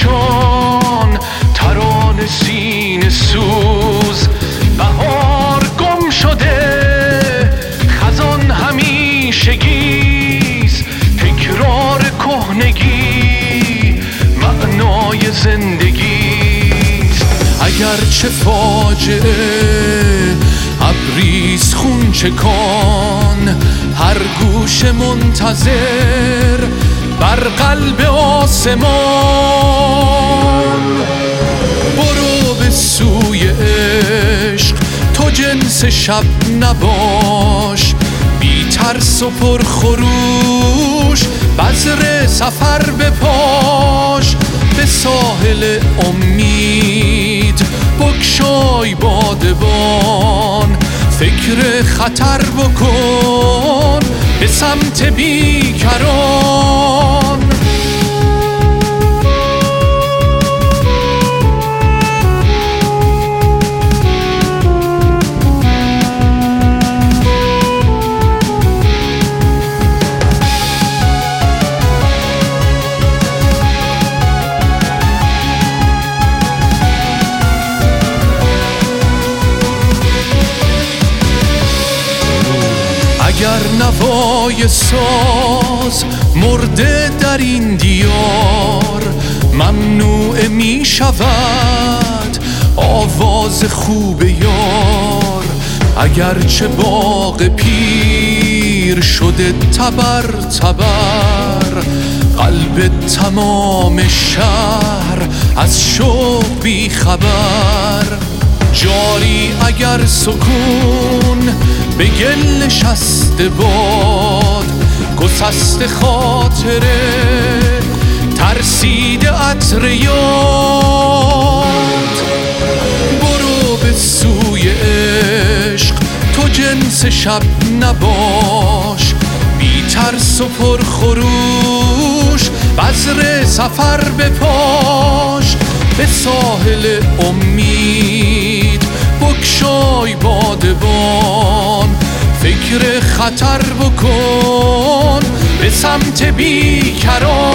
پریشان، ترانه سینه سوز. بهار گم شده، خزان همیشگیست، تکرار کهنگی معنای زندگیست. اگرچه فاجعه ابریز خون چکان، هر گوش منتظر بر قلب آسمان. برو به سوی عشق، تو جنس شب نباش، بی ترس و پرخروش بذر سفر بپاش. به ساحل امید بگشای بادبان، فکر خطر بکن به سمت بیکران. اگر نوای ساز مرده در این دیار، ممنوع می شود آواز خوب یار. اگرچه باغ پیر شده تبر تبر، قلب تمام شهر از شوق بی خبر. جاری اگر سکون به گل نشسته باد، گسست خاطره ترسیده عطر یاد. برو به سوی عشق، تو جنس شب نباش، بی ترس و پرخروش بذر سفر بپاش. به ساحل امید بگشای بادبان، فکر خطر بکن به سمت بیکران.